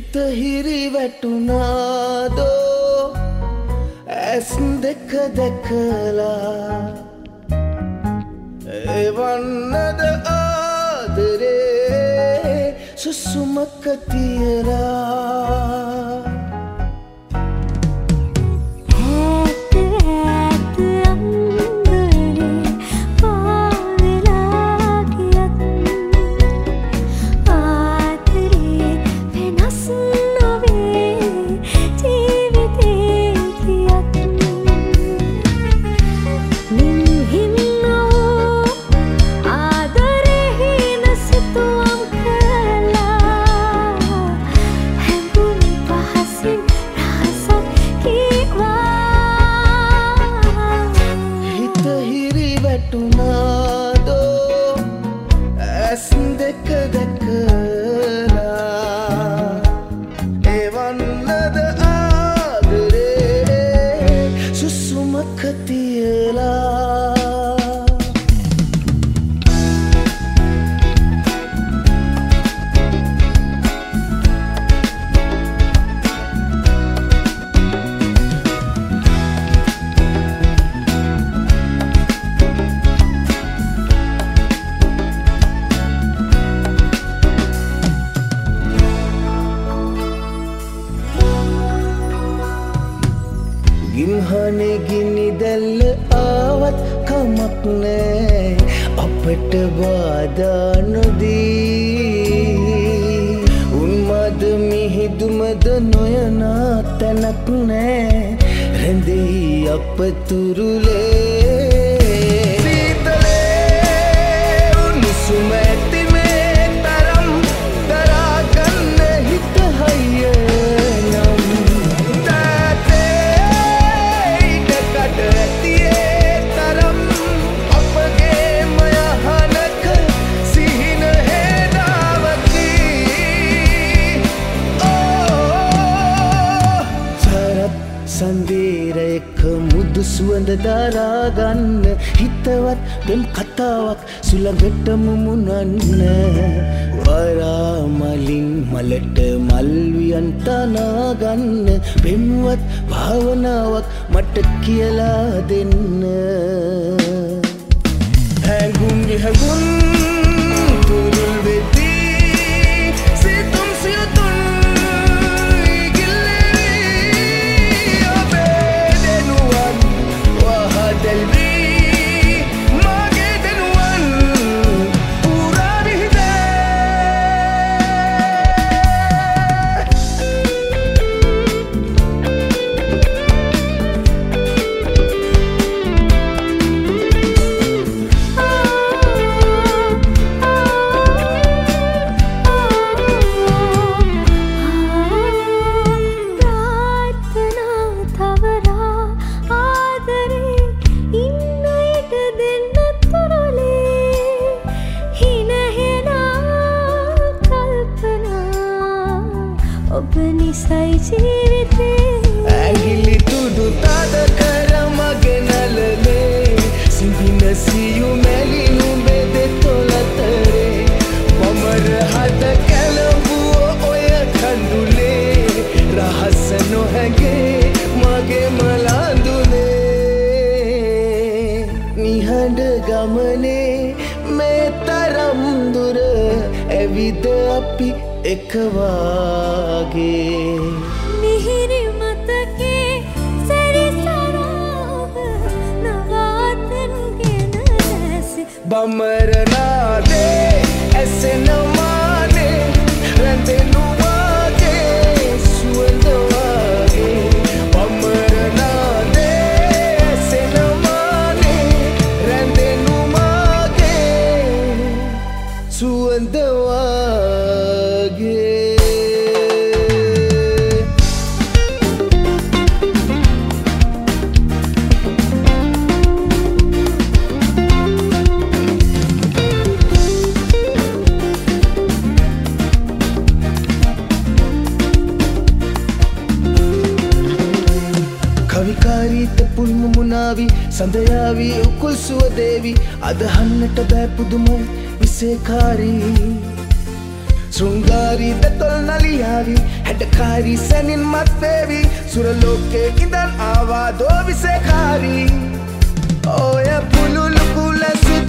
හිත හිරි වැටුනාදෝ ඇස් දෙක දැකලා එවන්නද ආදරේ සුසුමක තියලා ගින්හනේ ගිනි දැල්ල ආවත් කමක් නෑ අපට බාධා නොදී උන්මද මිහිදුමද නොයනා තැනක් නෑ රැඳෙයි අප තුරුලේ සීතලේ උණුසුම ඇති මේ තරම් දරාගන්න හිත හයිය සන්දේරයක මුදු සුවඳ දරාගන්න හිතවත් පෙම් කතාවක් සුළඟට මුමුණන්න වරාමලින් මලට මල්වියන් තනාගන්න පෙම්වත් භාවනාවක් මට කියලා දෙන්න හැඟුම් විහඟුම් තුරුල් වෙදී සිතුම් සියතුම් ඇගිලි තුඩු තද කර මගේ නලලේ සිහින සියු මැලිනු බෙදෙ තොලතරේ වමර හද කැලඹුව ඔය කඳුලේ රහස නොහැගේ මගේ මලාඳුනේ නිහඬ ගමනේ මේ තරම් දුර ඇවිද අපි එකවාගේ මිහිරි මතකේ සැරිසරාව නවාතන්ගෙන දැසි බමරනාදේ ඇසෙනමානේ රැඳෙනු වාගේ සුවඳ වාගේ බමරනාදේ ඇසෙනමානේ රැඳෙනු වාගේ සුවඳ වාගේ කවිකාරීත පුල්ම මුනාවි සඳයාවි උකුල් සුවදේවි අදහන්නට බෑ පුදුම විසේකාරී Srungari datol naliyavi Hadakari sanin matvevi Suraloke idan awa do visekari Oya pululu kula sud